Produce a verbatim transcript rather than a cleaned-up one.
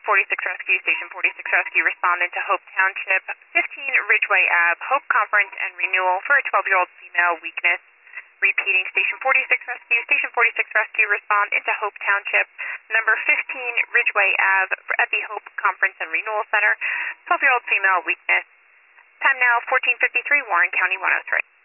forty-six Rescue, Station forty-six Rescue, responding to Hope Township, fifteen Ridgeway Ave, Hope Conference and Renewal for a twelve-year-old female weakness. Repeating, Station forty-six Rescue, Station forty-six Rescue, respond into Hope Township, number fifteen Ridgeway Ave at the Hope Conference and Renewal Center, twelve-year-old female weakness. Time now fourteen fifty-three, Warren County one oh three.